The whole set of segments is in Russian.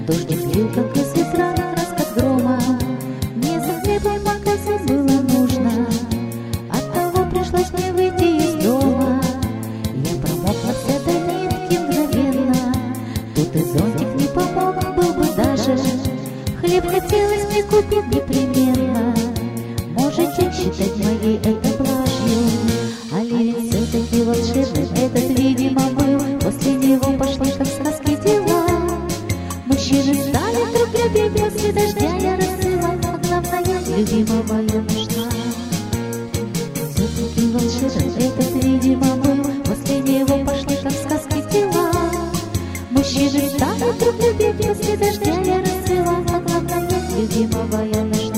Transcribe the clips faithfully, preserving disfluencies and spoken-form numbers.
Дождик лил, как из ветра, раскат грома. Мне за хлебом в магазин было нужно, оттого пришлось мне выйти из дома. Я промокла все до нитки мгновенно, тут и зонтик не помог, был бы даже. Хлеб хотелось мне купить непременно. Можете считать моей это блажью, а ливень все-таки волшебный этот, видимо, был. После него пошли, как сказки, дела. Мужчины стали друг любить, после дождя я рассыла, а главное, любимого я нашла. Все-таки волшебный этот, видимо, был. После него пошли, как сказки, дела. Мужчины стали друг любить, после дождя я рассыла, а главное, любимого я нашла.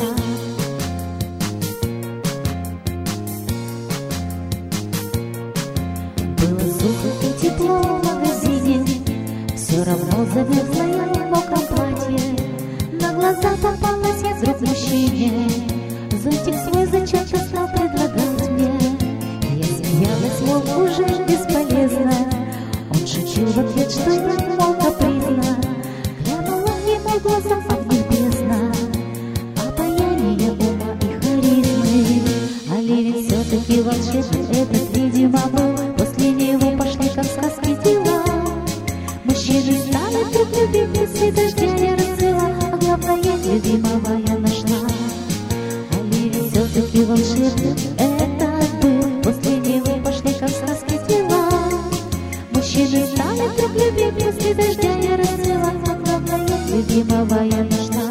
Было сухо и тепло в магазине, все равно замерзла я в мокром платье. На глаза попалась я вдруг мужчине, зонтик свой зачем-то стал предлагать мне. Я смеялась, мол, уже бесполезно. Он шутил в ответ, что я, мол, капризна. Глянула ему в глаза, а в них бездна, обаяние ума и харизмы. А ливень все-таки волшебный этот, видимо, был. После него пошли, как сказки, дела. Мужчины стали друг любить, после дождя я рассыла, а главное, любимого я нашла. А ливень все-таки волшебный этот был. После него пошли, как сказки, дела. Мужчины стали друг любить, после дождя я рассыла, а главное, любимого я нашла.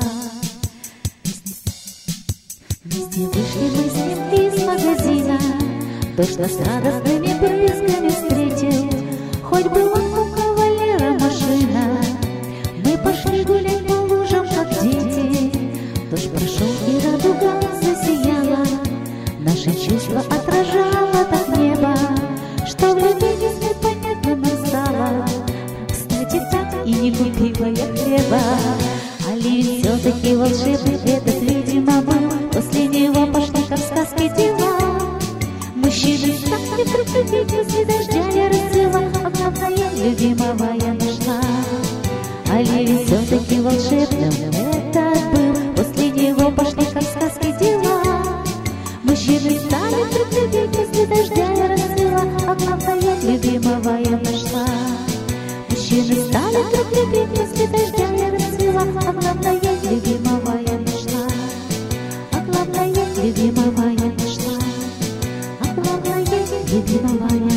Вместе вышли мы с ним из магазина, дождь нас радостными брызгами встретил. Хоть бы он у кавалера машина, мы пошли гулять по лужам, как дети. Дождь прошел и радуга засияла, наши чувства отражало так небо, что в любви не след понятно нам стало. Кстати, так и не купила я хлеба. А ливень все-таки волшебный этот, видимо, был. После него пошли, как сказки, дела. Мужчины стали друг любить, после дождя я рассыла, а главное, любимого я нашла. А ливень все-таки волшебным этот был. После него пошли, как сказки, дела. Мужчины стали друг любить, после дождя я рассыла, а главное, любимого я нашла. Мужчины стали друг любить, после дождя я рассыла, а главное, любимого я нашла. А главное, любимого я нашла. А главное, любимого я нашла.